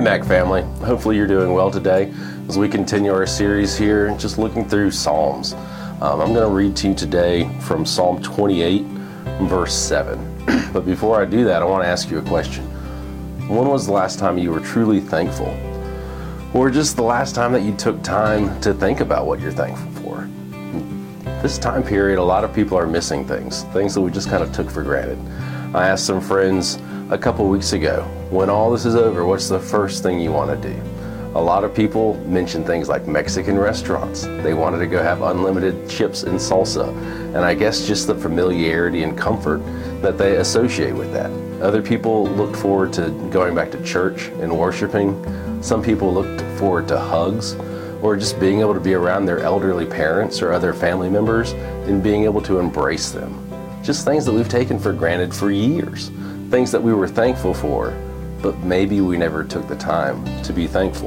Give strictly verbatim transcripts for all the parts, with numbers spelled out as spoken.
Mac family, hopefully you're doing well today as we continue our series here, just looking through Psalms. Um, I'm going to read to you today from Psalm twenty-eight, verse seven. But before I do that, I want to ask you a question. When was the last time you were truly thankful? Or just the last time that you took time to think about what you're thankful for? This time period, a lot of people are missing things, things that we just kind of took for granted. I asked some friends a couple weeks ago, when all this is over, what's the first thing you want to do? A lot of people mentioned things like Mexican restaurants. They wanted to go have unlimited chips and salsa. And I guess just the familiarity and comfort that they associate with that. Other people looked forward to going back to church and worshiping. Some people looked forward to hugs or just being able to be around their elderly parents or other family members and being able to embrace them. Just things that we've taken for granted for years. Things that we were thankful for, but maybe we never took the time to be thankful.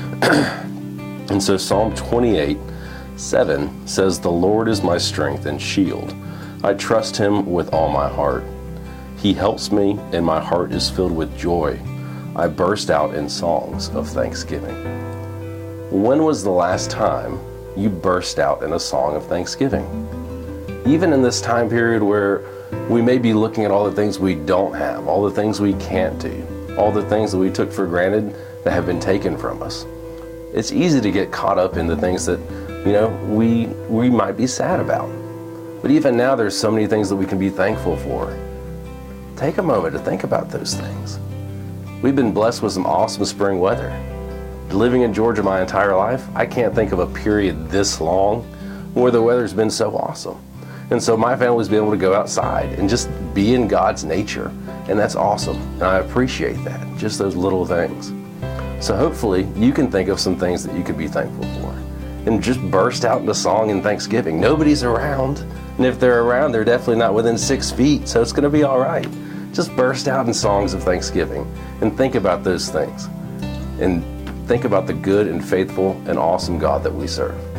And so Psalm twenty-eight, seven says, "The Lord is my strength and shield. I trust him with all my heart. He helps me, and my heart is filled with joy. I burst out in songs of thanksgiving." When was the last time you burst out in a song of thanksgiving? Even in this time period where we may be looking at all the things we don't have, all the things we can't do, all the things that we took for granted that have been taken from us. It's easy to get caught up in the things that, you know, we we might be sad about. But even now, there's so many things that we can be thankful for. Take a moment to think about those things. We've been blessed with some awesome spring weather. Living in Georgia my entire life, I can't think of a period this long where the weather's been so awesome. And so my family's been able to go outside and just be in God's nature. And that's awesome. And I appreciate that, just those little things. So hopefully you can think of some things that you could be thankful for. And just burst out into song and thanksgiving. Nobody's around. And if they're around, they're definitely not within six feet. So it's going to be all right. Just burst out in songs of thanksgiving. And think about those things. And think about the good and faithful and awesome God that we serve.